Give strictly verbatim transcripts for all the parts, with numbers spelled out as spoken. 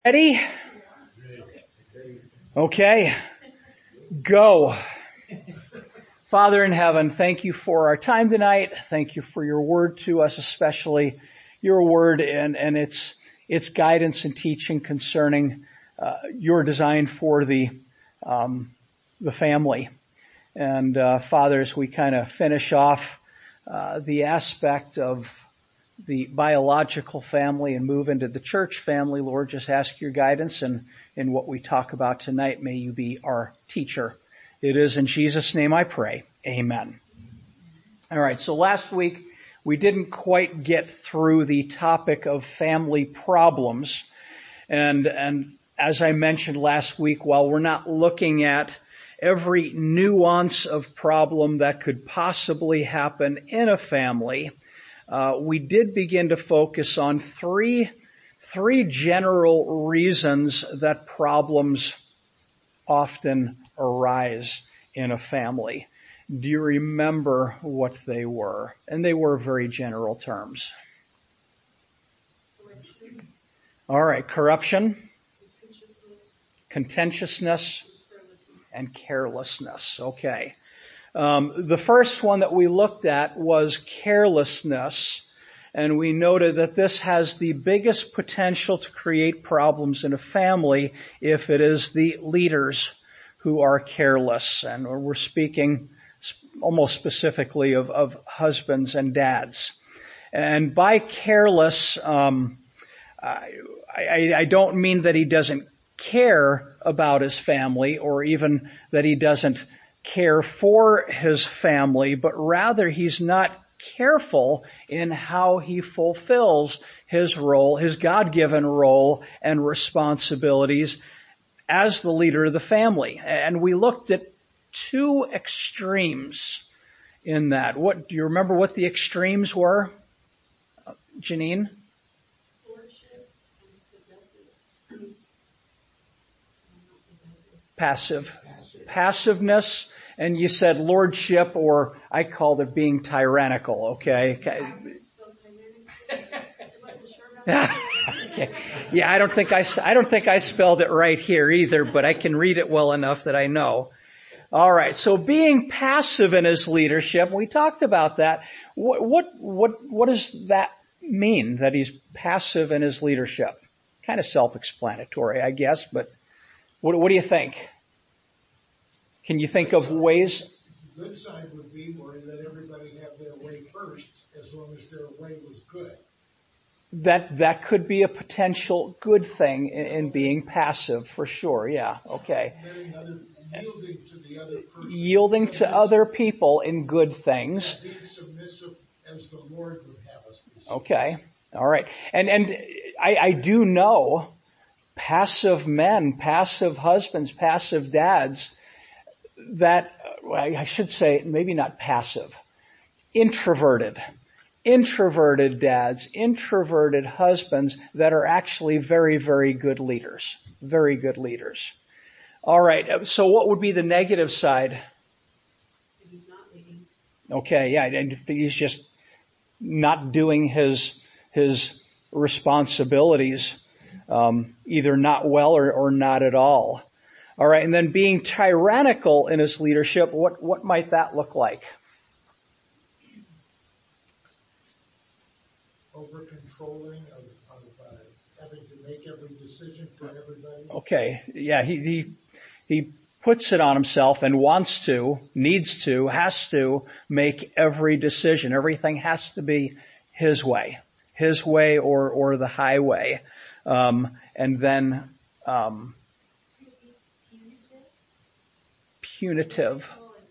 Ready? Okay. Go. Father in heaven, thank you for our time tonight. Thank you for your word to us, especially your word and, and its, its guidance and teaching concerning uh, your design for the, um, the family. And, uh, Father, as we kind of finish off, uh, the aspect of the biological family and move into the church family, Lord, just ask your guidance and in what we talk about tonight. May you be our teacher. It is in Jesus' name I pray. Amen. All right. So last week we didn't quite get through the topic of family problems. And, and as I mentioned last week, while we're not looking at every nuance of problem that could possibly happen in a family, Uh, we did begin to focus on three, three general reasons that problems often arise in a family. Do you remember what they were? And they were very general terms. All right, corruption, contentiousness, and carelessness. Okay. Um, the first one that we looked at was carelessness, and we noted that this has the biggest potential to create problems in a family if it is the leaders who are careless. And we're speaking almost specifically of, of husbands and dads. And by careless, um, I, I, I don't mean that he doesn't care about his family or even that he doesn't care for his family, but rather he's not careful in how he fulfills his role, his God-given role and responsibilities as the leader of the family. And we looked at two extremes in that. What, do you remember what the extremes were, Janine? Lordship and possessive. Passive. Passiveness, and you said lordship, or I called it being tyrannical, okay? Okay. Yeah, I don't think I, I don't think I spelled it right here either, but I can read it well enough that I know. All right, so being passive in his leadership, we talked about that. What, what, what, what does that mean, that he's passive in his leadership? Kind of self-explanatory, I guess, but what, what do you think? Can you think of ways? The good side would be where he let everybody have their way first, as long as their way was good. That that could be a potential good thing in, in being passive, for sure. Yeah. Okay. Other, yielding to the other person. Yielding to other people in good things. Being submissive as the Lord would have us be submissive. Okay. All right. And and I, I do know passive men, passive husbands, passive dads. That, I should say, maybe not passive, introverted, introverted dads, introverted husbands that are actually very, very good leaders, very good leaders. All right, so what would be the negative side? He's not leading. Okay, yeah, and he's just not doing his, his responsibilities, um, either not well or, or not at all. All right, and then being tyrannical in his leadership, what, what might that look like? Over-controlling, of, of uh, having to make every decision for everybody. Okay, yeah, he, he, he puts it on himself and wants to, needs to, has to make every decision. Everything has to be his way, his way or, or the highway. Um, and then, um, punitive.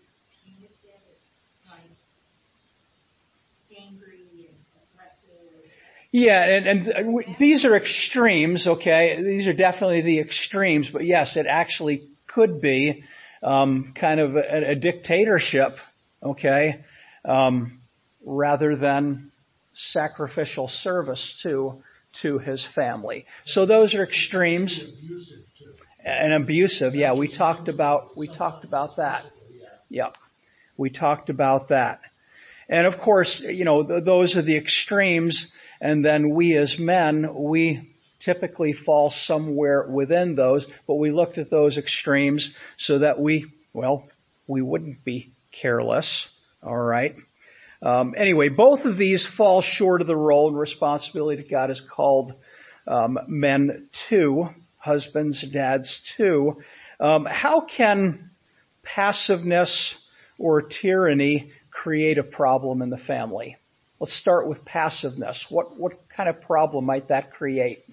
Yeah, and, and these are extremes, okay? These are definitely the extremes, but yes, it actually could be um, kind of a, a dictatorship, okay, um, rather than sacrificial service to to his family. So those are extremes. And abusive, yeah, we talked about, we talked about that. Yeah, we talked about that. And of course, you know, th- those are the extremes. And then we as men, we typically fall somewhere within those, but we looked at those extremes so that we, well, we wouldn't be careless. All right. Um, anyway, both of these fall short of the role and responsibility that God has called um, men to, husbands, dads too. Um, how can passiveness or tyranny create a problem in the family? Let's start with passiveness. What what kind of problem might that create?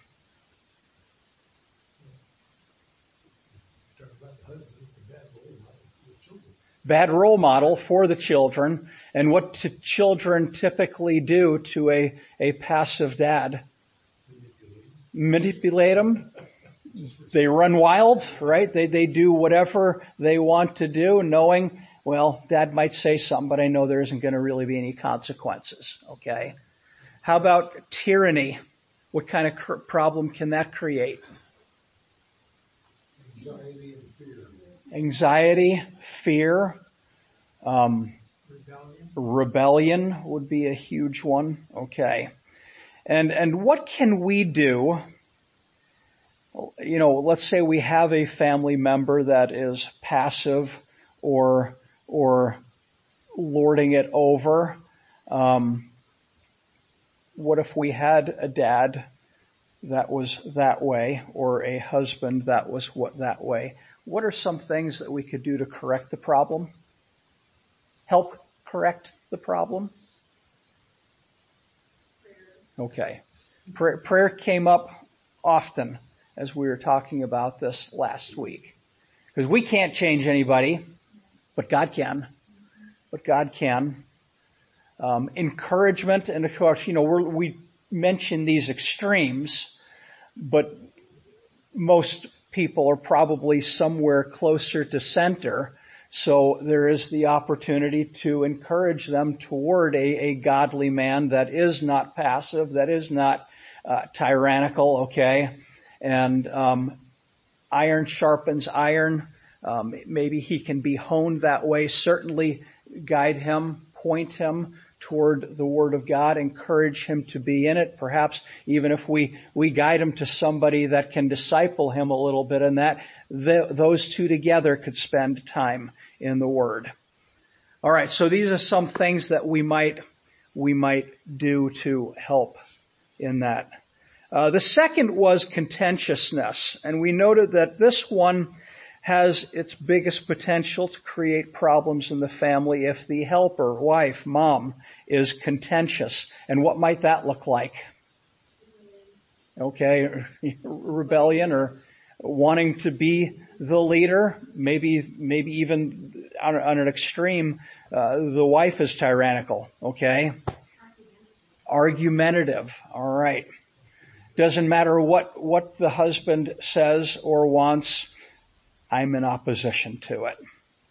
Bad role model for the children. And what do children typically do to a, a passive dad? Manipulate them. They run wild, right? They they do whatever they want to do, knowing, well, dad might say something, but I know there isn't going to really be any consequences, okay? How about tyranny? What kind of cr- problem can that create? Anxiety and fear. Anxiety, fear, um, Rebellion. rebellion would be a huge one, okay? And and what can we do? You know, let's say we have a family member that is passive or or lording it over. Um, what if we had a dad that was that way, or a husband that was what that way? What are some things that we could do to correct the problem? Help correct the problem? Okay. Prayer, prayer came up often as we were talking about this last week. Because we can't change anybody, but God can. But God can. Um, encouragement, and of course, you know, we're, we mention these extremes, but most people are probably somewhere closer to center. So there is the opportunity to encourage them toward a, a godly man that is not passive, that is not uh, tyrannical, okay? And um, iron sharpens iron. Um, maybe he can be honed that way. Certainly guide him, point him toward the Word of God, encourage him to be in it. Perhaps even if we, we guide him to somebody that can disciple him a little bit in that, the, those two together could spend time in the Word. All right, so these are some things that we might, we might do to help in that. Uh, the second was contentiousness, and we noted that this one has its biggest potential to create problems in the family if the helper, wife, mom, is contentious. And what might that look like? Okay, rebellion or wanting to be the leader. Maybe, maybe even on, on an extreme, uh, the wife is tyrannical. Okay, argumentative. All right. Doesn't matter what what the husband says or wants. I'm in opposition to it.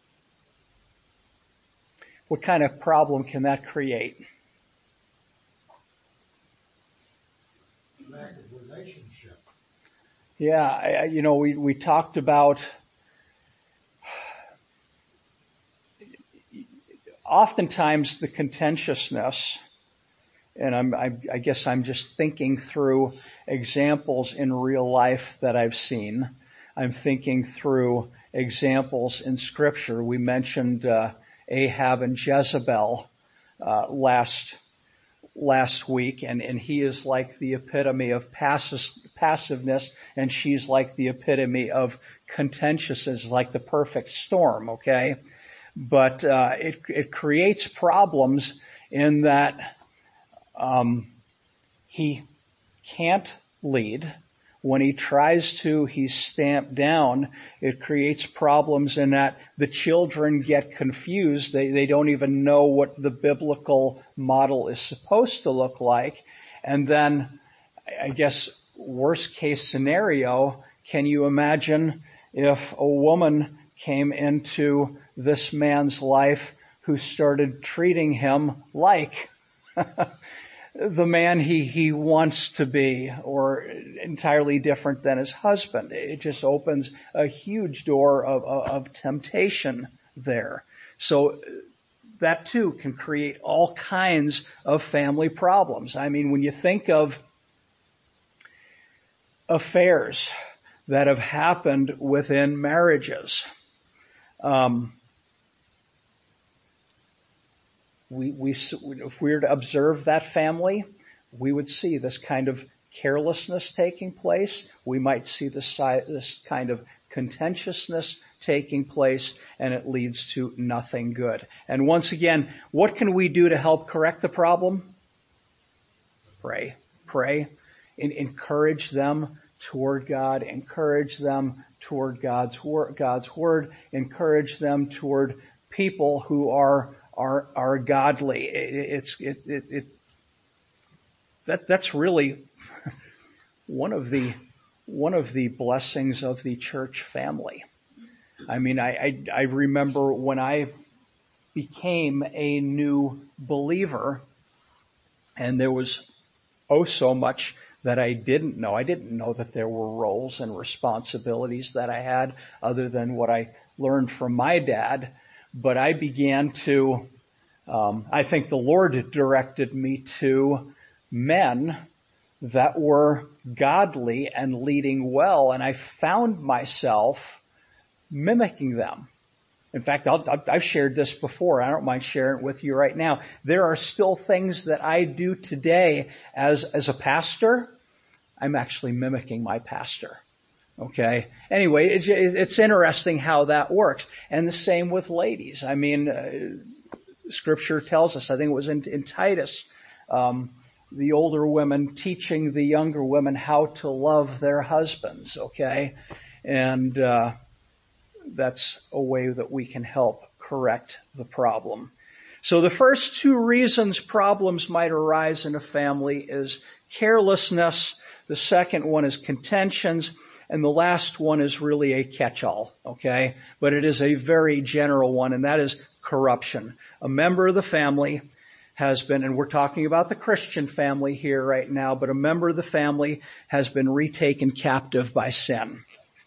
What kind of problem can that create? Lack of relationship. Yeah, I, you know, we, we talked about oftentimes the contentiousness, and I'm, I, I guess I'm just thinking through examples in real life that I've seen. I'm thinking through examples in Scripture. We mentioned uh, Ahab and Jezebel uh, last last week, and, and he is like the epitome of passive, passiveness, and she's like the epitome of contentiousness, like the perfect storm. Okay, but uh, it it creates problems in that um, he can't lead. When he tries to, he's stamped down. It creates problems in that the children get confused. They, they don't even know what the biblical model is supposed to look like. And then, I guess, worst case scenario, can you imagine if a woman came into this man's life who started treating him like the man he, he wants to be, or entirely different than his husband? It just opens a huge door of, of, of temptation there. So that too can create all kinds of family problems. I mean, when you think of affairs that have happened within marriages. Um, we, we, if we were to observe that family, we would see this kind of carelessness taking place. We might see this, this kind of contentiousness taking place, and it leads to nothing good. And once again, what can we do to help correct the problem? Pray. Pray. And encourage them toward God. Encourage them toward God's word. God's word. Encourage them toward people who are are are godly. It, it's it it, it that that's really one of the one of the blessings of the church family. I mean, I, I, I remember when I became a new believer, and there was oh so much that I didn't know. I didn't know that there were roles and responsibilities that I had other than what I learned from my dad. But I began to, um, I think the Lord directed me to men that were godly and leading well, and I found myself mimicking them. In fact, I'll, I've shared this before. I don't mind sharing it with you right now. There are still things that I do today as, as a pastor. I'm actually mimicking my pastor. Okay. Anyway, it's, it's interesting how that works. And the same with ladies. I mean, uh, scripture tells us, I think it was in, in Titus, um, the older women teaching the younger women how to love their husbands. Okay. And, uh, that's a way that we can help correct the problem. So the first two reasons problems might arise in a family is carelessness. The second one is contentions. And the last one is really a catch-all, okay? But it is a very general one, and that is corruption. A member of the family has been, and we're talking about the Christian family here right now, but a member of the family has been retaken captive by sin.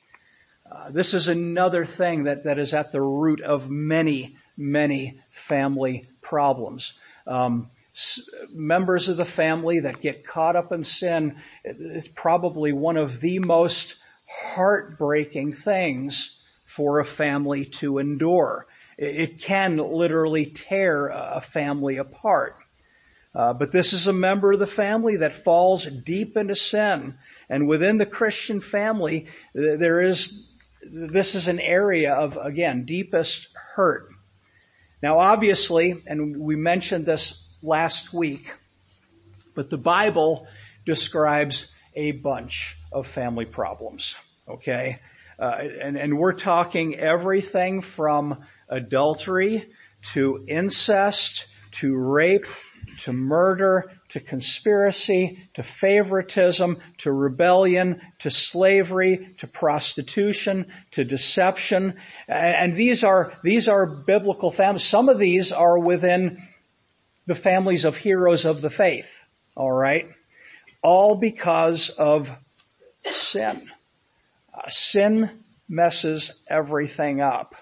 Uh, this is another thing that, that is at the root of many, many family problems. Um, s- members of the family that get caught up in sin is probably one of the most heartbreaking things for a family to endure. It, it can literally tear a family apart. Uh, but this is a member of the family that falls deep into sin. And within the Christian family, there is This is an area of, again, deepest hurt. Now, obviously, and we mentioned this last week, but the Bible describes a bunch of family problems, okay? Uh, and, and we're talking everything from adultery to incest to rape to murder, to conspiracy, to favoritism, to rebellion, to slavery, to prostitution, to deception. And these are, these are biblical families. Some of these are within the families of heroes of the faith. All right. All because of sin. Uh, sin messes everything up.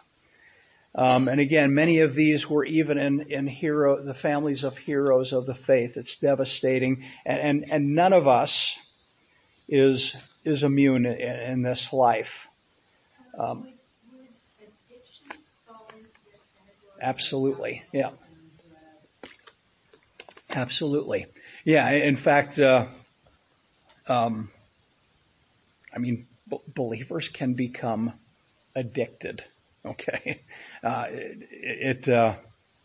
Um, and again, many of these were even in, in hero, the families of heroes of the faith. It's devastating. And, and, and none of us is, is immune in, in this life. Um, absolutely. Yeah. Absolutely. Yeah. In fact, uh, um, I mean, b- believers can become addicted. Okay. Uh, it, it uh,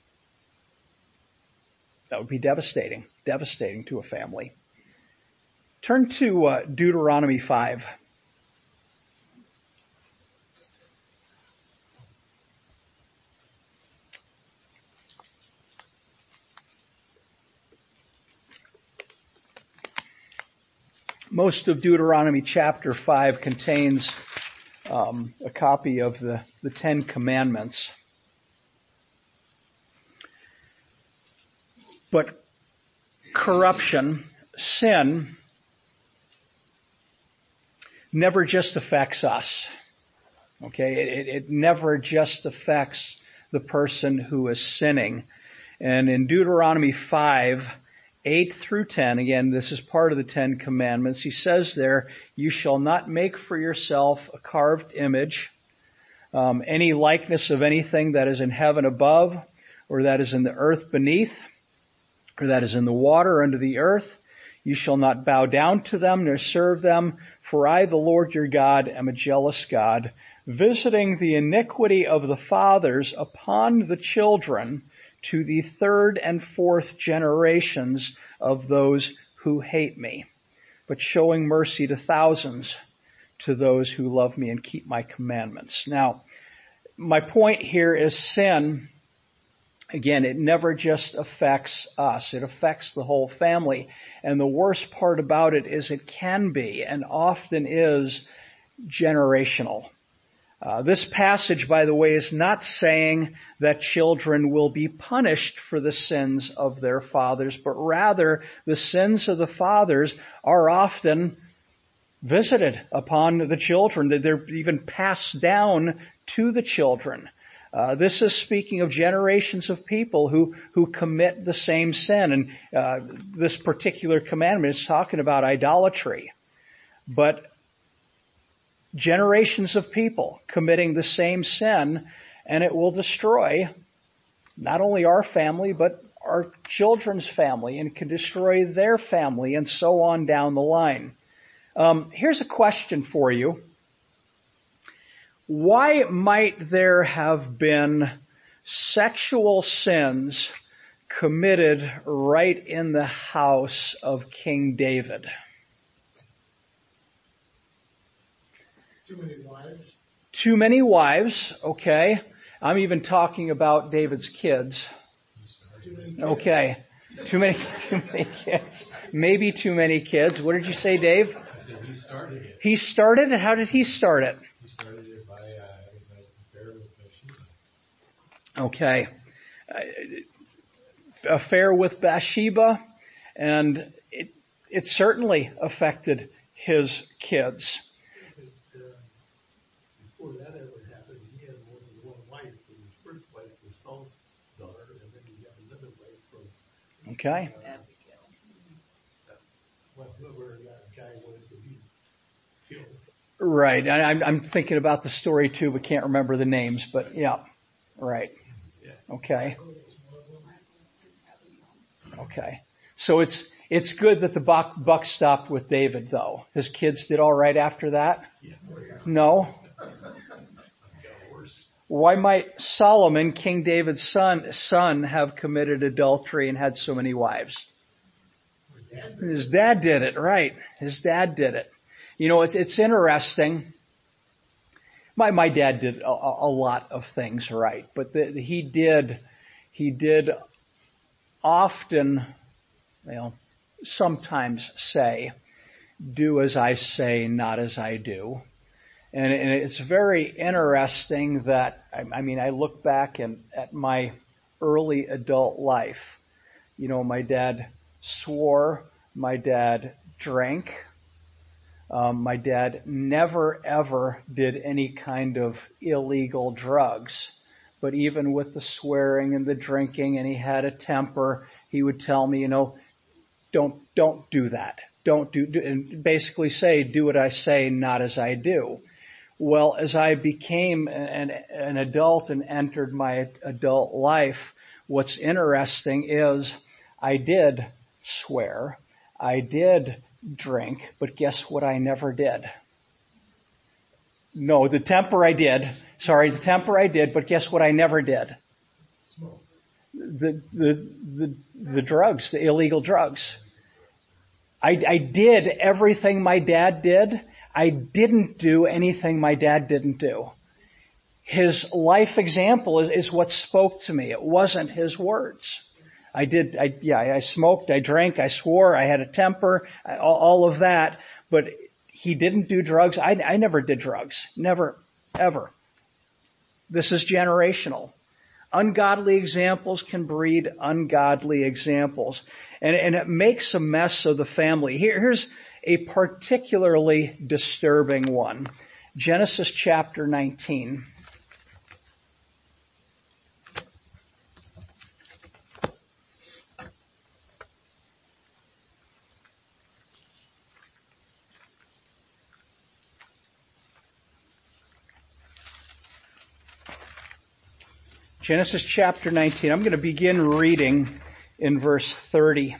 that would be devastating, devastating to a family. Turn to uh, Deuteronomy five. Most of Deuteronomy chapter five contains um, a copy of the, the Ten Commandments. But corruption, sin, never just affects us. Okay, it, it never just affects the person who is sinning. And in Deuteronomy five, eight through ten, again, this is part of the Ten Commandments. He says there, you shall not make for yourself a carved image, um, any likeness of anything that is in heaven above, or that is in the earth beneath, or that is in the water under the earth. You shall not bow down to them nor serve them, for I, the Lord your God, am a jealous God, visiting the iniquity of the fathers upon the children to the third and fourth generations of those who hate me, but showing mercy to thousands, to those who love me and keep my commandments. Now, my point here is sin. Again, it never just affects us. It affects the whole family. And the worst part about it is it can be, and often is, generational. Uh, this passage, by the way, is not saying that children will be punished for the sins of their fathers, but rather the sins of the fathers are often visited upon the children. They're even passed down to the children. Uh, this is speaking of generations of people who, who commit the same sin. And uh, this particular commandment is talking about idolatry. But generations of people committing the same sin, and it will destroy not only our family, but our children's family, and can destroy their family, and so on down the line. Um, here's a question for you. Why might there have been sexual sins committed right in the house of King David? Too many wives. Too many wives, okay. I'm even talking about David's kids. Too many kids. Okay. Too many, too many kids. Maybe too many kids. What did you say, Dave? I said he started it. He started it? How did he start it? He started it by uh, having an affair with Bathsheba. Okay. Uh, affair with Bathsheba, and it, it certainly affected his kids. But, uh, before that ever happened, he had more than one wife. And his first wife was Saul's daughter, and then he had another wife from Okay. uh, what, whoever that guy was that he killed. Right. I, I'm, I'm thinking about the story too, but can't remember the names, but yeah. Right. Okay. Okay. So it's, it's good that the buck, buck stopped with David though. His kids did all right after that? Yeah. No? Got worse. Why might Solomon, King David's son, son, have committed adultery and had so many wives? His dad did it, right. His dad did it. You know, it's, it's interesting. My, my dad did a, a lot of things right, but the, he did, he did often, you know, sometimes say, do as I say, not as I do. And, and it's very interesting that, I, I mean, I look back and at my early adult life. You know, my dad swore, my dad drank, um, my dad never ever did any kind of illegal drugs. But even with the swearing and the drinking, and he had a temper, he would tell me, you know, don't, don't do that. Don't do, do and basically say, do what I say, not as I do. Well, as I became an, an adult and entered my adult life, what's interesting is I did swear, I did drink, but guess what I never did? No, the temper I did. Sorry, the temper I did, but guess what I never did? Smoke. The, the, the, the drugs, the illegal drugs. I, I did everything my dad did. I didn't do anything my dad didn't do. His life example is, is what spoke to me. It wasn't his words. I did, I, yeah, I smoked, I drank, I swore, I had a temper, I, all, all of that, but he didn't do drugs. I, I never did drugs. Never, ever. This is generational. Ungodly examples can breed ungodly examples. And, and it makes a mess of the family. Here, here's a particularly disturbing one. Genesis chapter nineteen. Genesis chapter nineteen. I'm going to begin reading in verse thirty.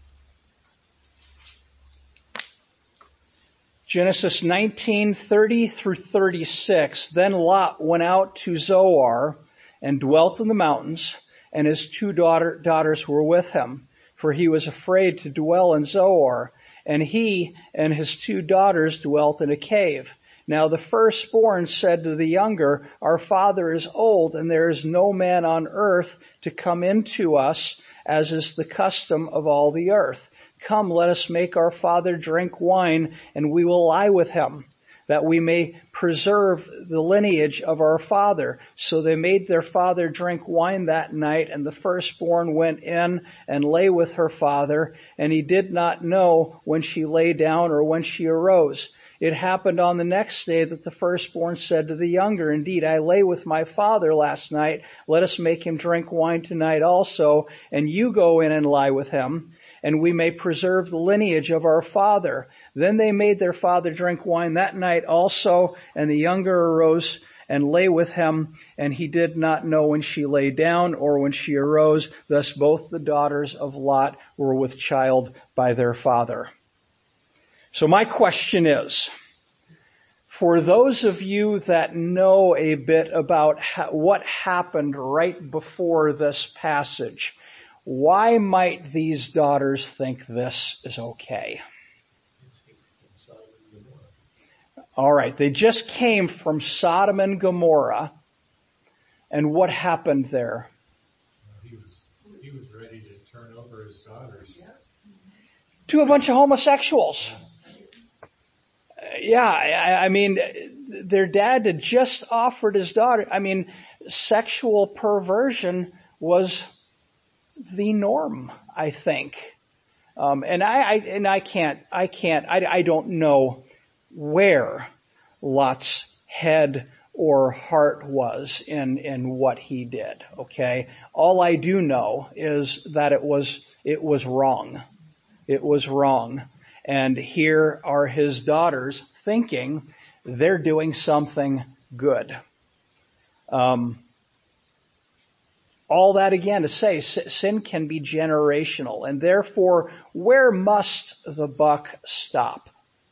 Genesis nineteen, thirty through thirty-six. Then Lot went out to Zoar and dwelt in the mountains, and his two daughter, daughters were with him, for he was afraid to dwell in Zoar. And he and his two daughters dwelt in a cave. Now the firstborn said to the younger, Our father is old, and there is no man on earth to come in to us, as is the custom of all the earth. Come, let us make our father drink wine, and we will lie with him, that we may preserve the lineage of our father. So they made their father drink wine that night, and the firstborn went in and lay with her father, and he did not know when she lay down or when she arose. It happened on the next day that the firstborn said to the younger, Indeed, I lay with my father last night. Let us make him drink wine tonight also, and you go in and lie with him, and we may preserve the lineage of our father. Then they made their father drink wine that night also, and the younger arose and lay with him, and he did not know when she lay down or when she arose. Thus both the daughters of Lot were with child by their father. So my question is, for those of you that know a bit about ha- what happened right before this passage, why might these daughters think this is okay? All right, they just came from Sodom and Gomorrah, and what happened there? He was, he was ready to turn over his daughters. To a bunch of homosexuals. Yeah, I, I mean, their dad had just offered his daughter. I mean, sexual perversion was the norm, I think. Um, and I, I, and I can't, I can't, I, I don't know where Lot's head or heart was in, in what he did. Okay. All I do know is that it was, it was wrong. It was wrong. And here are his daughters thinking they're doing something good. Um, all that again to say, sin can be generational, and therefore, where must the buck stop?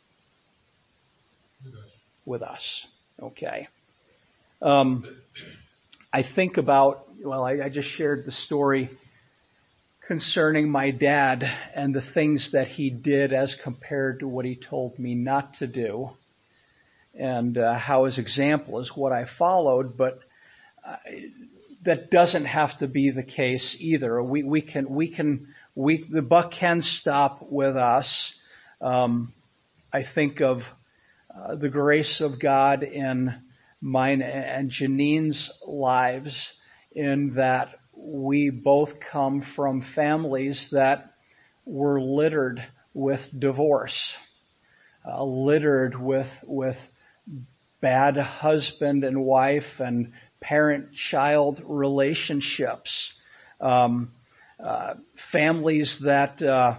With us. Okay. Um, I think about, well, I, I just shared the story concerning my dad and the things that he did as compared to what he told me not to do, and uh, how his example is what I followed, but uh, that doesn't have to be the case either. We, we can, we can, we, the buck can stop with us. Um, I think of uh, the grace of God in mine and Janine's lives, in that we both come from families that were littered with divorce, uh, littered with, with bad husband and wife and parent-child relationships, um, uh, families that uh,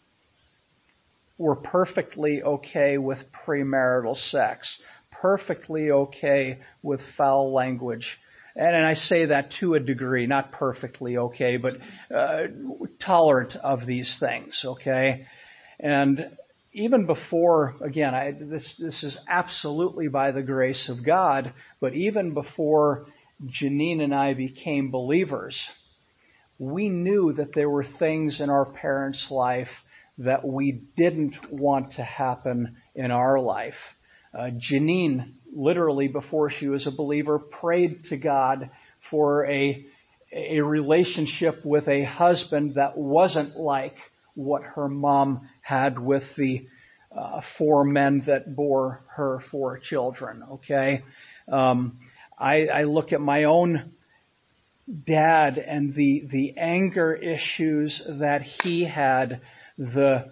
were perfectly okay with premarital sex, perfectly okay with foul language. And, and I say that to a degree, not perfectly okay, but uh, tolerant of these things, okay? And even before, again, I, this, this is absolutely by the grace of God, but even before Janine and I became believers, we knew that there were things in our parents' life that we didn't want to happen in our life. Uh, Janine, literally before she was a believer, prayed to God for a, a relationship with a husband that wasn't like what her mom had with the uh, four men that bore her four children, okay? Um, I, I look at my own dad and the, the anger issues that he had, the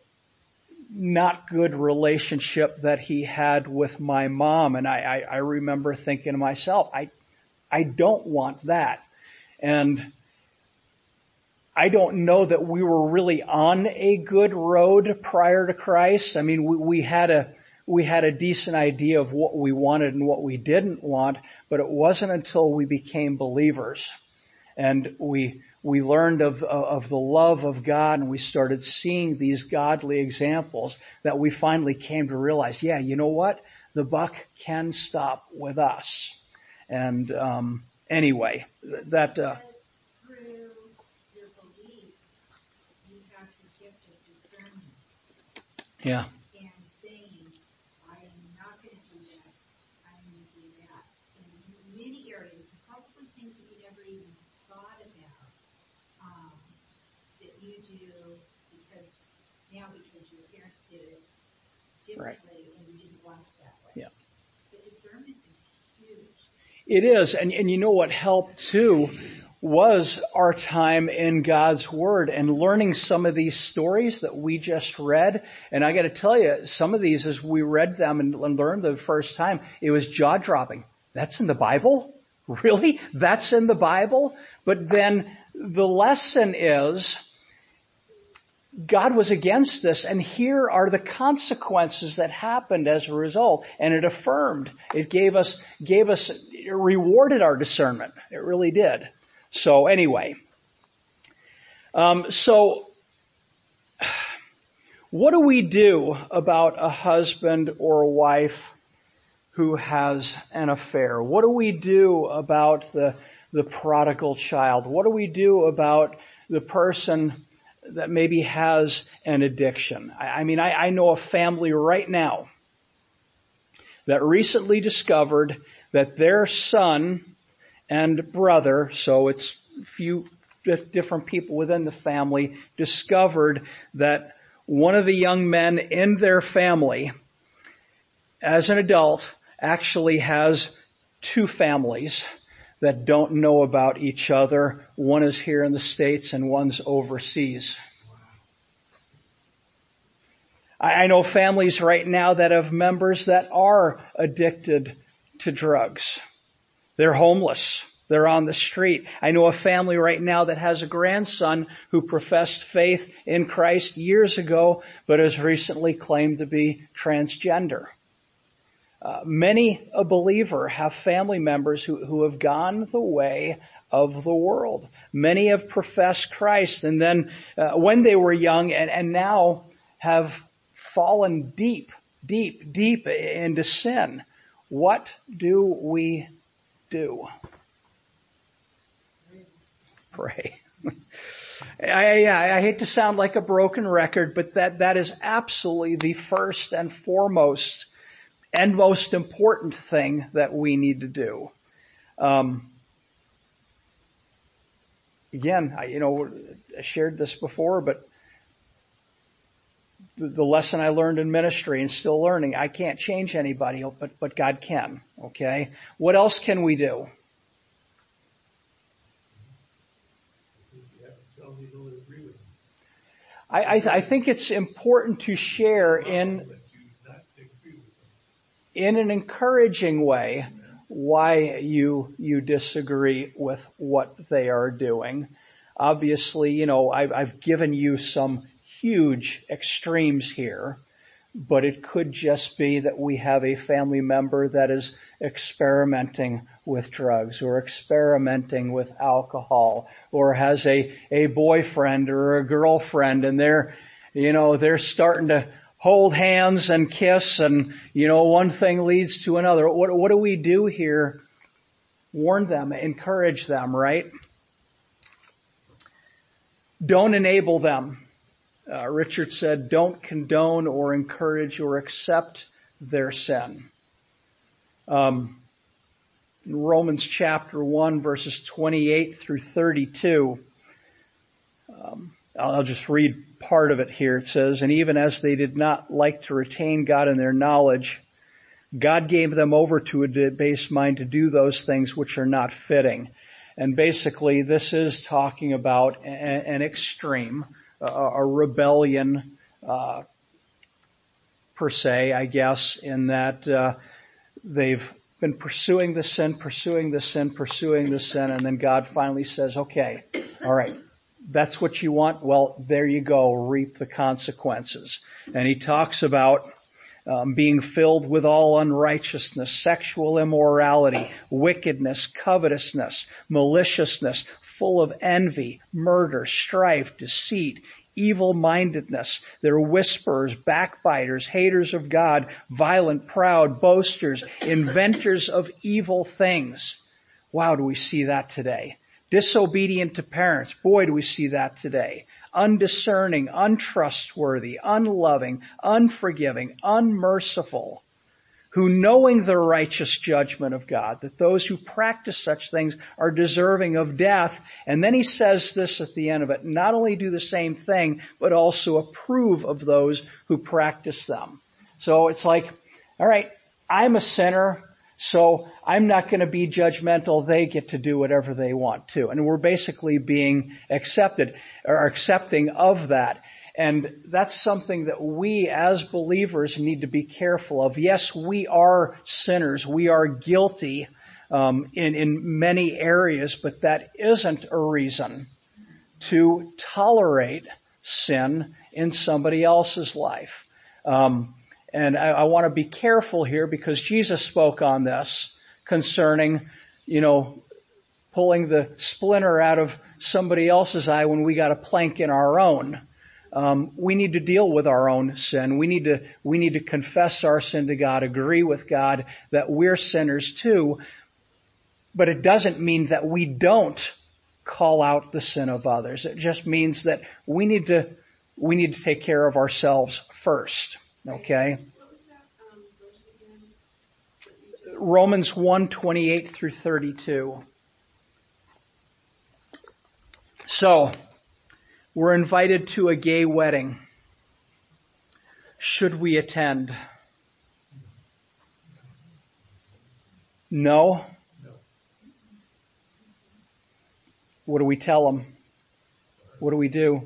not good relationship that he had with my mom. And I, I, I remember thinking to myself, I, I don't want that. And I don't know that we were really on a good road prior to Christ. I mean, we, we had a, we had a decent idea of what we wanted and what we didn't want, but it wasn't until we became believers and we we learned of of the love of God and we started seeing these godly examples that we finally came to realize, yeah, you know what? The buck can stop with us. And um anyway, that uh Because through your belief, you have the gift of discernment yeah. and saying, I am not going to do that. I'm going to do that. In many areas, probably things that you never even thought about, um, that you do because now because your parents did it differently and you didn't want it that way. Yeah. The discernment is huge. It is, and, and you know what helped too was our time in God's Word and learning some of these stories that we just read. And I got to tell you, some of these, as we read them and learned the first time, it was jaw-dropping. That's in the Bible? Really? That's in the Bible? But then the lesson is, God was against this, and here are the consequences that happened as a result. And it affirmed. It gave us, gave us, it rewarded our discernment. It really did. So anyway, um, so what do we do about a husband or a wife who has an affair? What do we do about the the prodigal child? What do we do about the person that maybe has an addiction? I, I mean, I, I know a family right now that recently discovered that their son and brother, so it's a few different people within the family, discovered that one of the young men in their family, as an adult, actually has two families that don't know about each other. One is here in the States and one's overseas. I know families right now that have members that are addicted to drugs. They're homeless. They're on the street. I know a family right now that has a grandson who professed faith in Christ years ago, but has recently claimed to be transgender. Uh, many a believer have family members who, who have gone the way of the world. Many have professed Christ and then uh, when they were young and, and now have fallen deep, deep, deep into sin. What do we do? Pray. I, I, I hate to sound like a broken record, but that, that is absolutely the first and foremost and most important thing that we need to do. Um, again, I, you know, I shared this before, but the, the lesson I learned in ministry and still learning, I can't change anybody, but, but God can. Okay? What else can we do? I, I, I think it's important to share in in an encouraging way why you you disagree with what they are doing. Obviously, you know, I've, I've given you some huge extremes here, but it could just be that we have a family member that is experimenting with drugs or experimenting with alcohol or has a, a boyfriend or a girlfriend and they're, you know, they're starting to hold hands and kiss and, you know, one thing leads to another. What, what do we do here? Warn them, encourage them, right? Don't enable them. Uh, Richard said, don't condone or encourage or accept their sin. Um, in Romans chapter one, verses twenty-eight through thirty-two, um, I'll just read part of it here. It says, and even as they did not like to retain God in their knowledge, God gave them over to a debased mind to do those things which are not fitting. And basically, this is talking about an extreme, a rebellion, uh, per se, I guess, in that uh, they've been pursuing the sin, pursuing the sin, pursuing the sin, and then God finally says, okay, all right, that's what you want? Well, there you go, reap the consequences. And he talks about um, being filled with all unrighteousness, sexual immorality, wickedness, covetousness, maliciousness, full of envy, murder, strife, deceit, evil-mindedness. They're whisperers, backbiters, haters of God, violent, proud, boasters, inventors of evil things. Wow, do we see that today? Disobedient to parents. Boy, do we see that today. Undiscerning, untrustworthy, unloving, unforgiving, unmerciful, who knowing the righteous judgment of God, that those who practice such things are deserving of death. And then he says this at the end of it, not only do the same thing, but also approve of those who practice them. So it's like, all right, I'm a sinner, so I'm not going to be judgmental. They get to do whatever they want to. And we're basically being accepted or accepting of that. And that's something that we as believers need to be careful of. Yes, we are sinners. We are guilty um, in, in many areas, but that isn't a reason to tolerate sin in somebody else's life. Um, and I, I want to be careful here because Jesus spoke on this concerning, you know, pulling the splinter out of somebody else's eye when we got a plank in our own. Um, we need to deal with our own sin. We need to, we need to confess our sin to God, agree with God that we're sinners too. But it doesn't mean that we don't call out the sin of others. It just means that we need to, we need to take care of ourselves first. Okay? What was that um, verse again? That you just- Romans one, twenty-eight through thirty-two. So, we're invited to a gay wedding. Should we attend? No? What do we tell them? What do we do?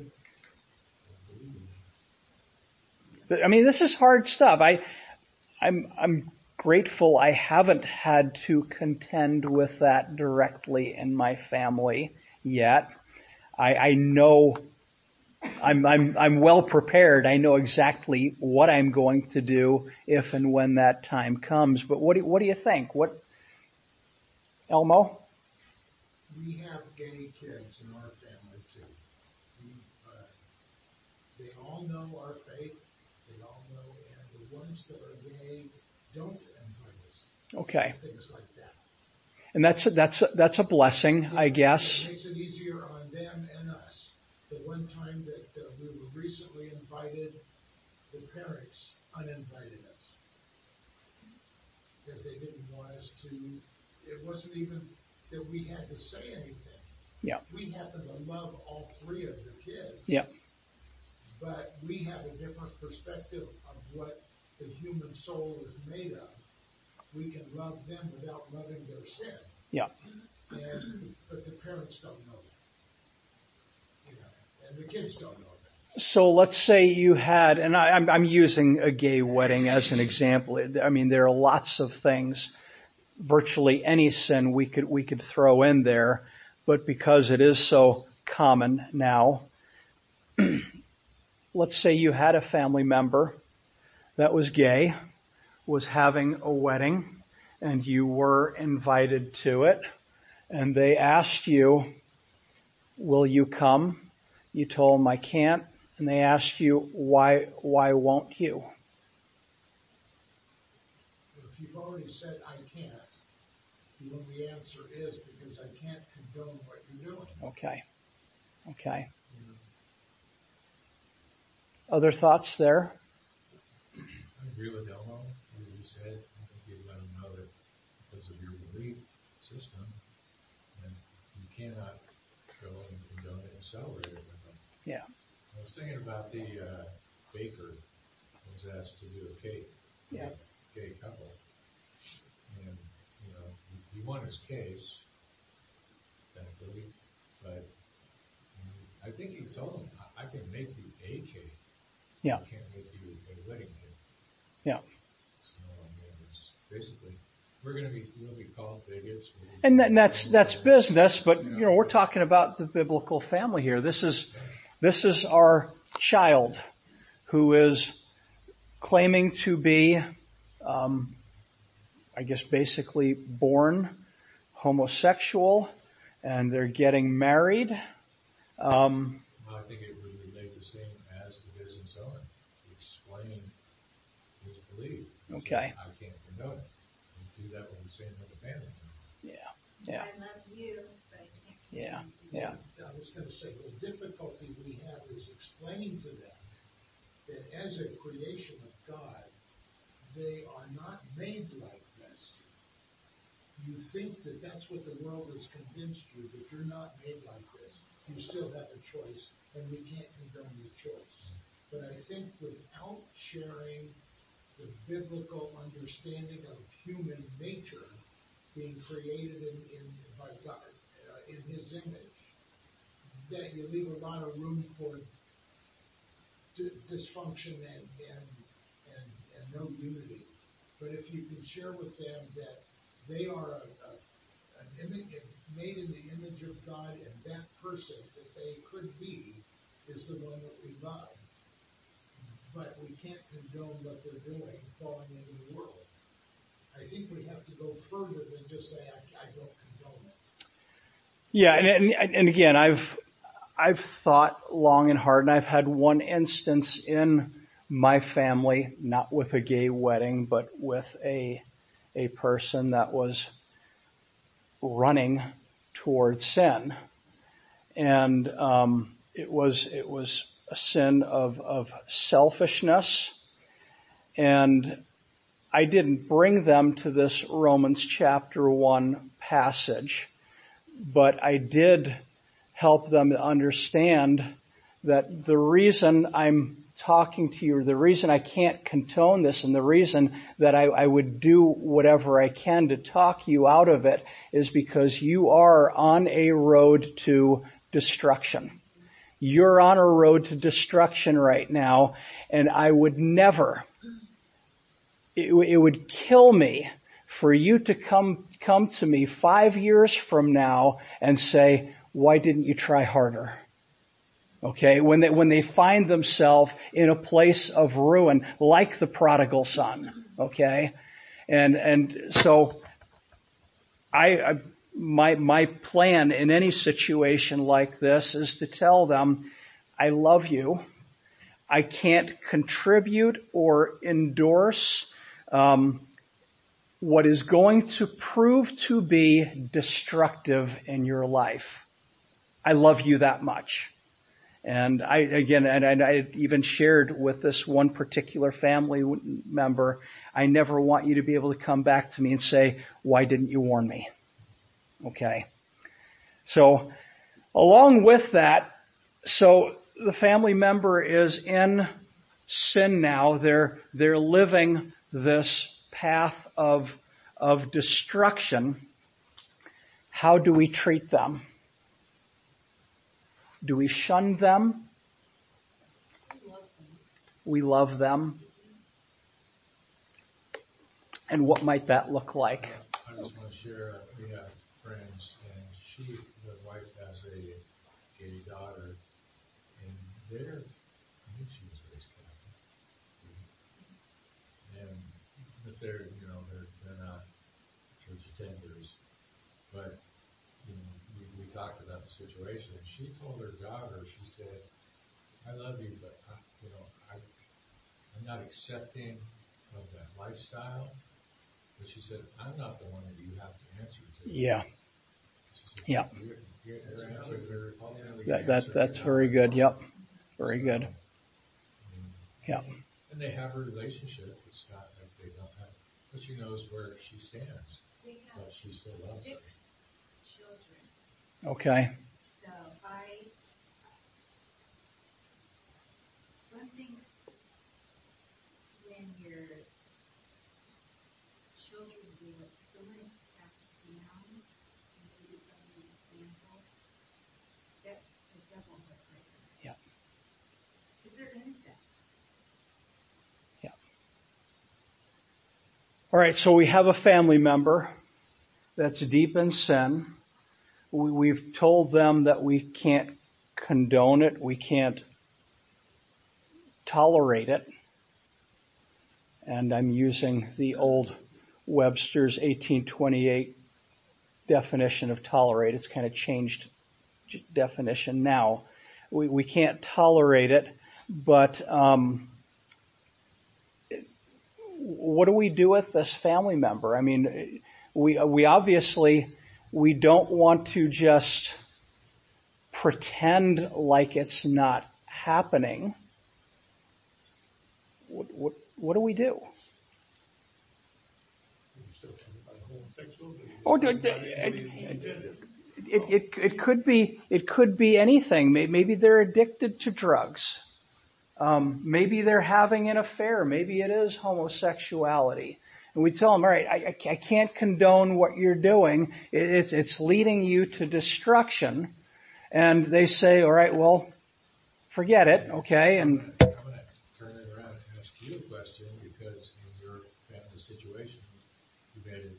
I mean, this is hard stuff. I, I'm, I'm grateful I haven't had to contend with that directly in my family yet. I, I know I'm, I'm, I'm well prepared. I know exactly what I'm going to do if and when that time comes. But what do, what do you think? What, Elmo? We have gay kids in our family too. We, uh, they all know our faith. They all know, and the ones that are gay don't invite us. Okay. Things like that. And that's, that's, that's a blessing, I guess. It makes it easier on them and us. The one time that uh, we were recently invited, the parents uninvited us. Because they didn't want us to, it wasn't even that we had to say anything. Yeah. We happen to love all three of the kids. Yeah. But we have a different perspective of what the human soul is made of. We can love them without loving their sin. Yeah. And, but the parents don't know that. You know, and the kids don't know that. So let's say you had, and I, I'm, I'm using a gay wedding as an example. I mean, there are lots of things, virtually any sin we could, we could throw in there, but because it is so common now, let's say you had a family member that was gay, was having a wedding, and you were invited to it, and they asked you, will you come? You told them, I can't. And they asked you, why, why won't you? If you've already said, I can't, the only answer is because I can't condone what you're doing. Okay. Okay. Other thoughts there? I agree with Elmo, what he said. I think you let them know that because of your belief system, and you cannot go and condone it and celebrate it with them. Yeah. I was thinking about the uh, baker who was asked to do a cake for Yeah. a gay couple. And, you know, he, he won his case, thankfully, but um, I think he told him, I, I can make you a cake. Yeah. I can't make you a wedding cake. Yeah. So, I mean, it's basically, we're going to be, we'll be called bigots. We'll be And, that, and that's, called- that's business, but, you know, we're talking about the biblical family here. This is, this is our child who is claiming to be, um, I guess basically born homosexual, and they're getting married. Um, Well, I think it would relate the same as the business owner. Explain his belief. Okay. So I can't condone it. You do that with the same with the family member. yeah, yeah, I love you, but I can't. yeah, yeah. I was gonna say, the difficulty we have is explaining to them that as a creation of God, they are not made like this. You think that that's what the world has convinced you, that you're not made like this. You still have a choice, and we can't condone your choice. But I think without sharing the biblical understanding of human nature being created in, in by God, uh, in His image, that you leave a lot of room for d- dysfunction and, and and and no unity. But if you can share with them that they are a, a, an image made in the image of God, and that person that they could be is the one that we love. But we can't condone what they're doing, falling into the world. I think we have to go further than just say, I, I don't condone it. Yeah, and, and and again, I've I've thought long and hard, and I've had one instance in my family, not with a gay wedding, but with a a person that was running toward sin, and um, it was it was a sin of of selfishness, and I didn't bring them to this Romans chapter one passage, but I did help them to understand that the reason I'm talking to you, the reason I can't condone this, and the reason that I, I would do whatever I can to talk you out of it is because you are on a road to destruction. You're on a road to destruction right now, and I would never, it, it would kill me for you to come, come to me five years from now and say, why didn't you try harder? Okay, when they, when they find themselves in a place of ruin, like the prodigal son, okay? And, and so I, I my, my plan in any situation like this is to tell them, I love you. I can't contribute or endorse, um, what is going to prove to be destructive in your life. I love you that much. And I, again, and I even shared with this one particular family member, I never want you to be able to come back to me and say, why didn't you warn me? Okay. So, along with that, so the family member is in sin now. They're, they're living this path of, of destruction. How do we treat them? Do we shun them? We love them. And what might that look like? I just want to share, uh, we have friends, and she, the wife, has a gay daughter, and they're, I think she was raised Catholic. And, but they're, you know, they're, they're not church attenders. But, you know, we, we talked about the situation, and she told her daughter, she said, I love you, but, I, you know, I, I'm not accepting of that lifestyle. But she said, I'm not the one that you have to answer to. Yeah. She said, Yeah. Your, your, your answer, your ultimately That, answer that, that's is very not. good. Yep. Very good. And, Yeah. and they have a relationship. It's not like they don't have, but she knows where she stands. We have But she still loves six her. children, Okay. so I, it's one thing when your children do it, but when it's passed down, and they become an example, that's a double heartbreaker. Yeah. Because they're innocent. Yeah. All right. So we have a family member that's deep in sin. We, we've told them that we can't condone it. We can't tolerate it. And I'm using the old Webster's eighteen twenty-eight definition of tolerate. It's kind of changed definition now. We, we can't tolerate it, but um, what do we do with this family member? I mean, we we obviously we don't want to just pretend like it's not happening. What what what do we do? Oh, it, it, it, it could be, it could be anything. Maybe they're addicted to drugs. Um, maybe they're having an affair. Maybe it is homosexuality. And we tell them, all right, I, I can't condone what you're doing. It's, it's leading you to destruction. And they say, all right, well, forget it. Okay. And I'm going to turn it around and ask you a question, because in your family situation, you made it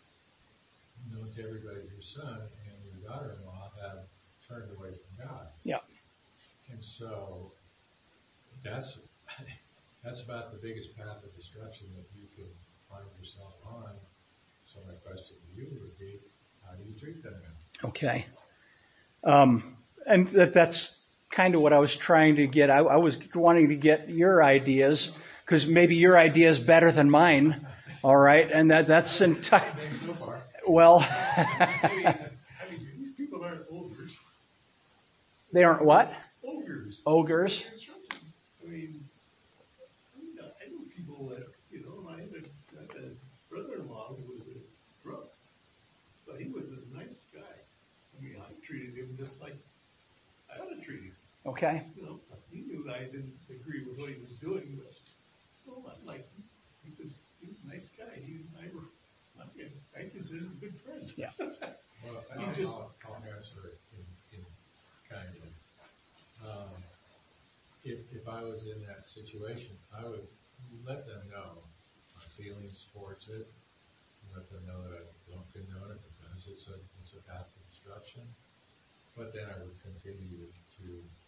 known to everybody your son and your daughter-in-law have turned away from God. Yeah. And so that's that's about the biggest path of destruction that you can find yourself on. So my question to you would be, how do you treat them now? Okay. Um, and that, that's kind of what I was trying to get. I, I was wanting to get your ideas, because maybe your idea is better than mine. All right. And that, that's entire. So far. Well, I mean, I mean, these people aren't ogres. they aren't what? Ogres. Ogres. I mean, I mean, I know people that, you know, I had a, I had a brother-in-law who was a drunk, but he was a nice guy. I mean, I treated him just like I ought to treat him. Okay. You know, he knew I didn't agree with what he was doing, but no, I liked him. He was, he was a nice guy. He and I were, I considered him a good friend. Yeah. Well, He I'll, just- I'll, I'll answer it in, in kind of. Um, if, if I was in that situation, I would let them know my feelings towards it, let them know that I don't condone it because it's a, it's a path to destruction. But then I would continue to,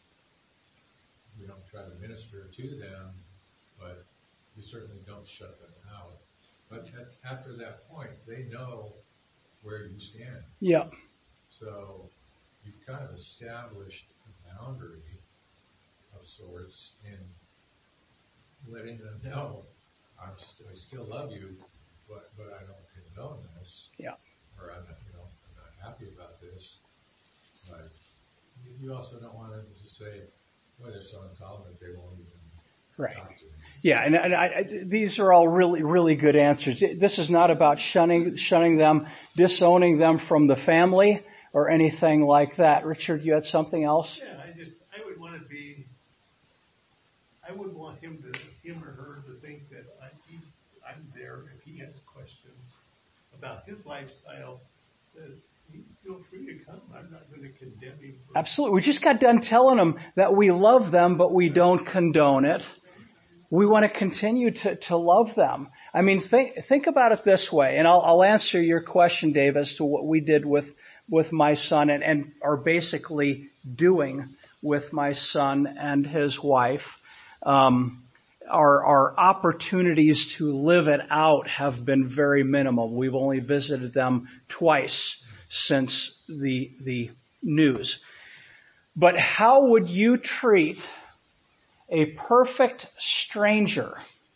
you know, try to minister to them, but you certainly don't shut them out. But at, after that point, they know where you stand. Yeah. So you've kind of established a boundary of sorts in letting them know, I'm st- I still love you, but, but I don't condone this. Yeah. Or I'm not, you know, I'm not happy about this. But you- you also don't want them to say, well, they're so intolerant they won't even Right. talk to me. Yeah, and, and I, I, these are all really, really good answers. This is not about shunning, shunning them, disowning them from the family, or anything like that. Richard, you had something else? Yeah, I just, I would want to be, I would want him to, him or her to think that I, he, I'm there if he has questions about his lifestyle, that he feel free to come. I'm not going to condemn him. For Absolutely. We just got done telling them that we love them, but we don't condone it. We want to continue to, to love them. I mean, think, think about it this way, and I'll, I'll answer your question, Dave, as to what we did with, with my son and, and are basically doing with my son and his wife. Um, our, our opportunities to live it out have been very minimal. We've only visited them twice since the, the news. But how would you treat a perfect stranger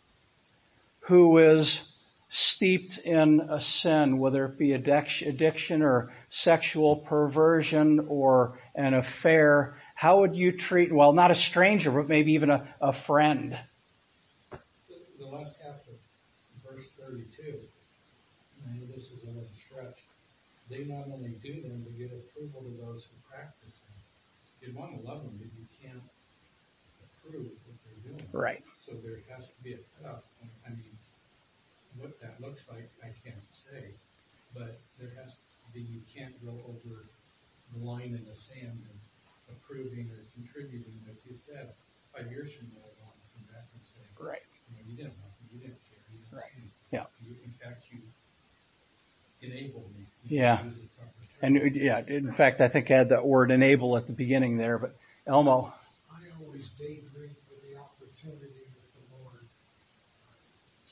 who is steeped in a sin, whether it be addiction or sexual perversion or an affair? How would you treat, well, not a stranger, but maybe even a, a friend? The, the last half of verse thirty-two, and this is a little stretch, they not only do them, but get approval to those who practice them. You'd want to love them, but you can't approve what they're doing. Right. So there has to be a cutoff point. I mean, what that looks like, I can't say, but there has to be, you can't go over the line in the sand and approving or contributing. Like you said, five years from now, I want to come back and say, Right. you know, you didn't love me, you didn't care, you didn't Right. see me. Yeah. You, in fact, you enabled me. Yeah. Use the proper term. And yeah, in fact, I think I had that word enable at the beginning there, but Elmo. I always daydream for the opportunity with the Lord to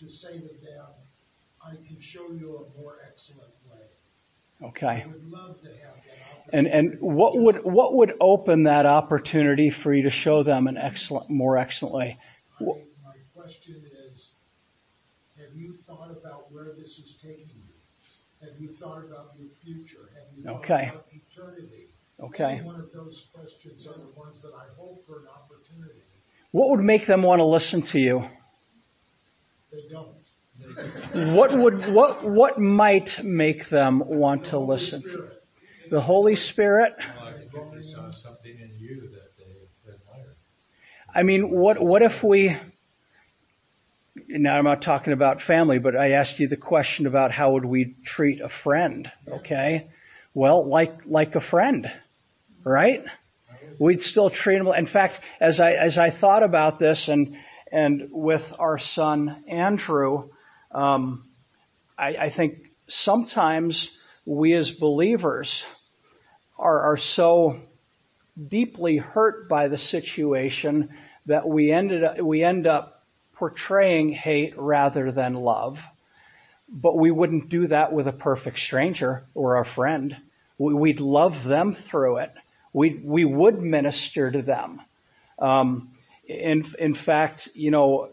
to say to them, I can show you a more excellent way. Okay. I would love to have that And opportunity. and what would what would open that opportunity for you to show them an excellent, more excellent way? My, my question is, have you thought about where this is taking you? Have you thought about your future? Have you thought Okay. about eternity? Okay. Any one of those questions are the ones that I hope for an opportunity. What would make them want to listen to you? They don't. What would what what might make them want to listen to you? The Holy Spirit? Well, I think if they saw something in you that they admired. I mean, what what if we, now I'm not talking about family, but I asked you the question about how would we treat a friend, okay? Well, like like a friend, right? We'd still treat them. In fact, as I as I thought about this and and with our son Andrew, um, I, I think sometimes we as believers are, are so deeply hurt by the situation that we ended up, we end up portraying hate rather than love. But we wouldn't do that with a perfect stranger or a friend. We, we'd love them through it. We we would minister to them. Um, in in fact, you know,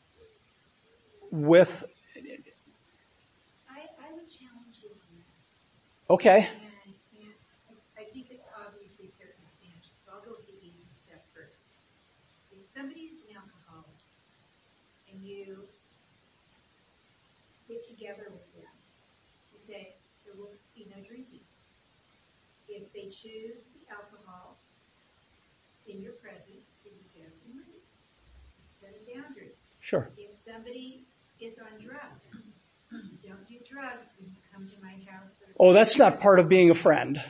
with I, I would challenge you on that. okay, And, and I I think it's obviously circumstantial, so I'll go with the easy step first. If somebody's an alcoholic and you get together with them, you say, there will be no drinking. If they choose the alcohol in your presence, then you get them leave. You set a boundary. sure, If somebody is on drugs, don't do drugs when you come to my house. Or oh, that's not part of being a friend.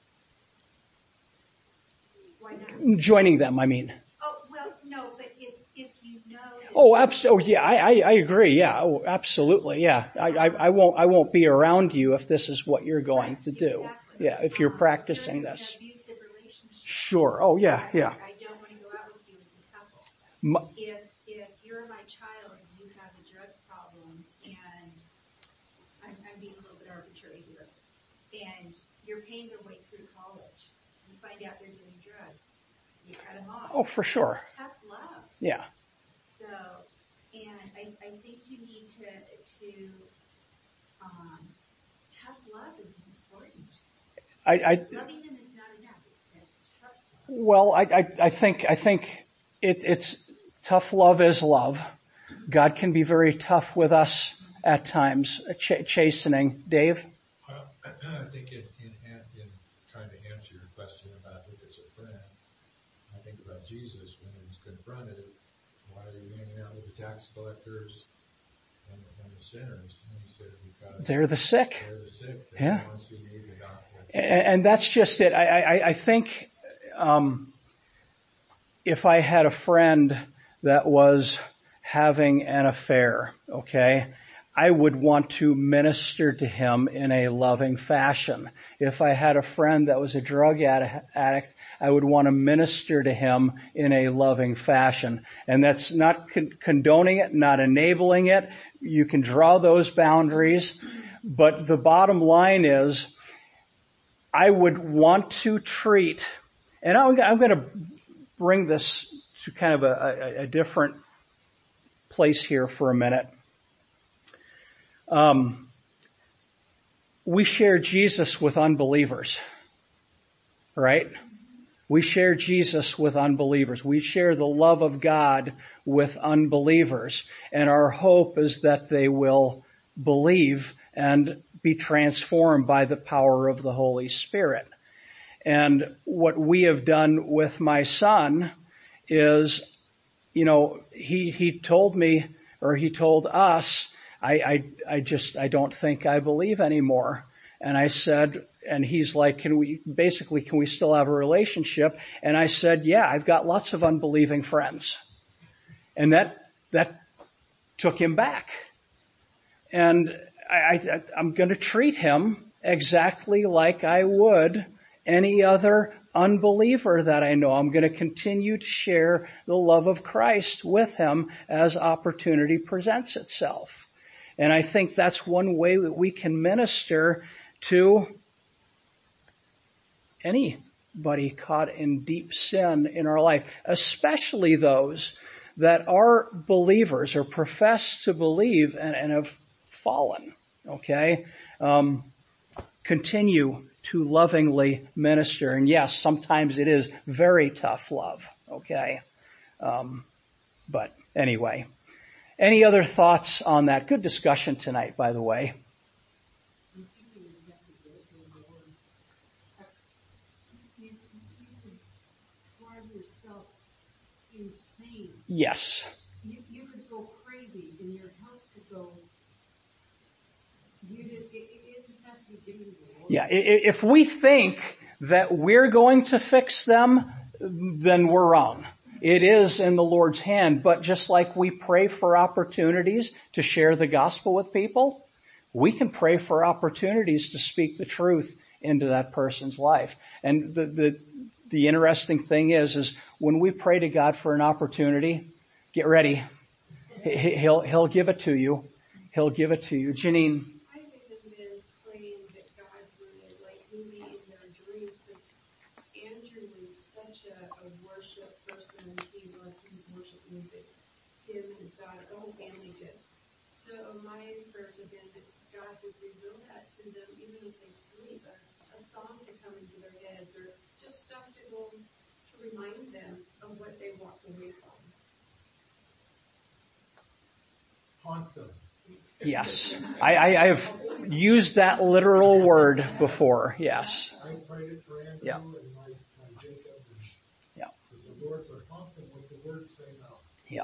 Why not? Joining them, I mean. Oh, well, no, but if, if you know. that- Oh, abs- oh, yeah, I, I, I agree. Yeah, oh, absolutely. Yeah, I, I, I won't, I won't be around you if this is what you're going to do. Exactly. Yeah, if you're Um, practicing you're in this. an abusive relationship. Sure. Oh, yeah, yeah. I don't want to go out with you as a couple. M- If, if you're my child and you have a drug problem and I'm, I'm being a little bit arbitrary here, and you're paying their way through college, you find out they're doing drugs, you cut them off. Oh, for sure. It's tough love. Yeah. So, and I, I think you need to, to, um, tough love is important. I, I, Loving them is not enough. It's that tough love. well, I, I, I think, I think it, it's tough love is love. God can be very tough with us at times, ch- chastening. Dave? Well, I think in, in, in trying to answer your question about if it's a friend, I think about Jesus when he was confronted, why are you hanging out with the tax collectors and, and the sinners? And he said, because They're the sick. they're the sick, they're Yeah. the ones who need the doctor. And, and that's just it. I, I, I think, um, if I had a friend that was having an affair, okay, I would want to minister to him in a loving fashion. If I had a friend that was a drug addict, I would want to minister to him in a loving fashion. And that's not con- condoning it, not enabling it. You can draw those boundaries. But the bottom line is, I would want to treat, and I'm, I'm going to bring this to kind of a, a, a different place here for a minute. Um, we share Jesus with unbelievers, right? We share Jesus with unbelievers. We share the love of God with unbelievers. And our hope is that they will believe and be transformed by the power of the Holy Spirit. And what we have done with my son is, you know, he, he told me, or he told us, I, I, I just, I don't think I believe anymore. And I said, and he's like, can we, basically, can we still have a relationship? And I said, yeah, I've got lots of unbelieving friends. And that, that took him back. And I, I, I'm going to treat him exactly like I would any other unbeliever that I know, I'm going to continue to share the love of Christ with him as opportunity presents itself. And I think that's one way that we can minister to anybody caught in deep sin in our life, especially those that are believers or profess to believe and, and have fallen. Okay? Um, continue to lovingly minister. And yes, sometimes it is very tough love. Okay? Um, but anyway. Any other thoughts on that? Good discussion tonight, by the way. You can drive yourself insane. Yes. You, you could go crazy and your health could go, you did, it, it just has to be given to the Lord. Yeah, if we think that we're going to fix them, then we're wrong. It is in the Lord's hand, but just like we pray for opportunities to share the gospel with people, we can pray for opportunities to speak the truth into that person's life. And the, the, the interesting thing is, is when we pray to God for an opportunity, get ready. He'll, he'll give it to you. He'll give it to you. Janine. I think of men praying that God would like movie in their dreams, because Andrew was such a, a worship person. He loved worship music. Him and his daughter, the whole family did. So my prayers have been that God would reveal that to them even as they sleep, a, a song to come into their heads, or just stuff to go to remind them of what they walked away from. Haunt them. Yes. I, I, I have used that literal word before. Yes. I prayed it for Andrew Yeah. and my, my Jacob, and Yeah. for the Lord to haunt them with the words they know. Yeah.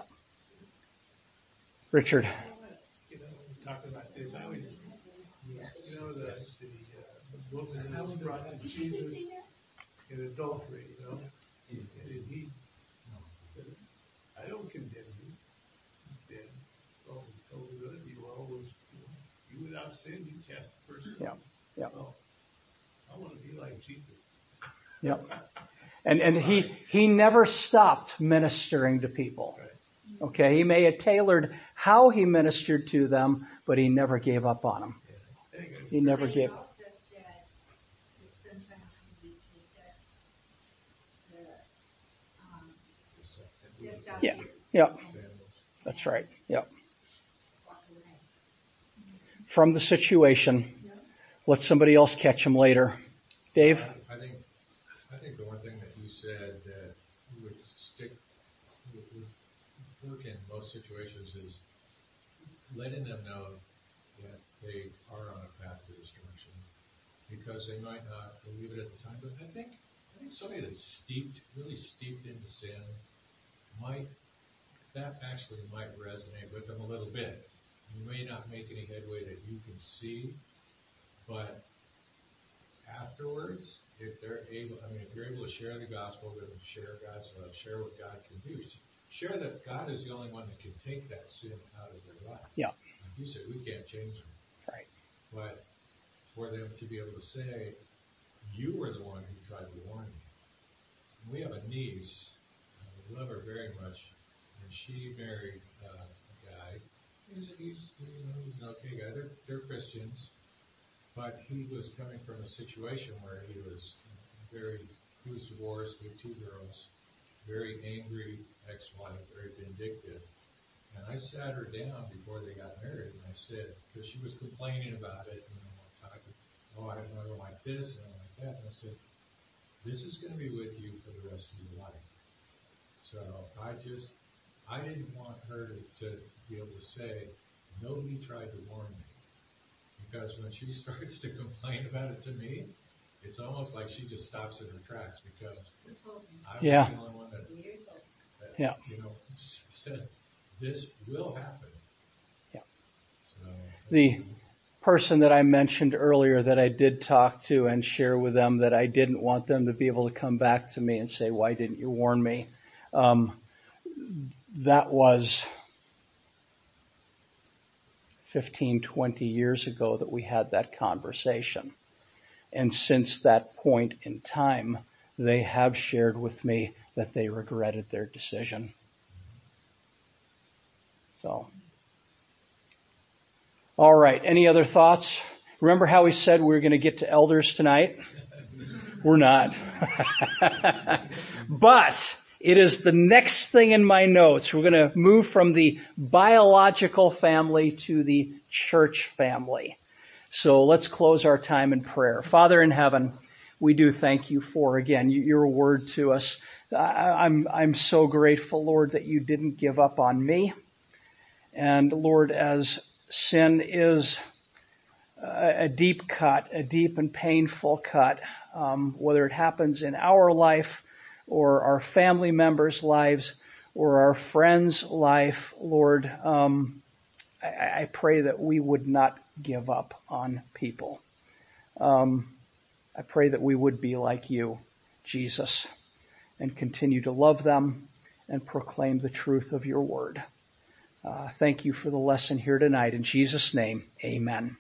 Richard. You know, talking about this, I always, Yes. you know, the, the, uh, the woman that was brought to Jesus in adultery, you know, and he said, I don't condemn you. Then, well, he told her that you always, you know, you without sin, you cast the first stone. Yeah. Yeah. Well, I want to be like Jesus. Yeah. And, and he, he never stopped ministering to people. Right. Okay. He may have tailored how he ministered to them, but he never gave up on them. I think I- He never But he gave up. also said that sometimes we take us the, um, just out Yeah. here Yeah. and That's right. Yeah. walk away. From the situation. Let somebody else catch him later. Dave? I think, I think the one thing that you said that would stick, would, would work in most situations is letting them know that they are on a path to destruction, because they might not believe it at the time. But I think, I think somebody that's steeped, really steeped into sin might, that actually might resonate with them a little bit. You may not make any headway that you can see, but afterwards, if they're able, I mean, if you're able to share the gospel with them, share God's love, share what God can do, share that God is the only one that can take that sin out of their life. Yeah. Like you said, we can't change them. Right. But for them to be able to say, you were the one who tried to warn me. And we have a niece, uh, we love her very much, and she married uh, a guy. He's, he's, you know, he's an okay guy. They're, they're Christians. But he was coming from a situation where he was very, he was divorced with two girls, very angry ex-wife, very vindictive. And I sat her down before they got married, and I said, because she was complaining about it, you know, talking, oh, I don't, I don't like this, and I don't like that. And I said, this is going to be with you for the rest of your life. So I just, I didn't want her to, to be able to say, nobody tried to warn me. Because when she starts to complain about it to me, it's almost like she just stops in her tracks, because I'm Yeah. the only one that, that Yeah. you know, said, this will happen. Yeah. So, The person that I mentioned earlier that I did talk to and share with them that I didn't want them to be able to come back to me and say, why didn't you warn me? Um, that was fifteen, twenty years ago that we had that conversation. And since that point in time, they have shared with me that they regretted their decision. So, all right. Any other thoughts? Remember how we said we were going to get to elders tonight? We're not. But it is the next thing in my notes. We're going to move from the biological family to the church family. So let's close our time in prayer. Father in heaven, we do thank you for, again, your word to us. I'm, I'm so grateful, Lord, that you didn't give up on me. And Lord, as sin is a, a deep cut, a deep and painful cut, um, whether it happens in our life or our family members' lives or our friends' life, Lord, um, I, I pray that we would not give up on people. Um, I pray that we would be like you, Jesus, and continue to love them and proclaim the truth of your word. Uh, thank you for the lesson here tonight. In Jesus' name, amen.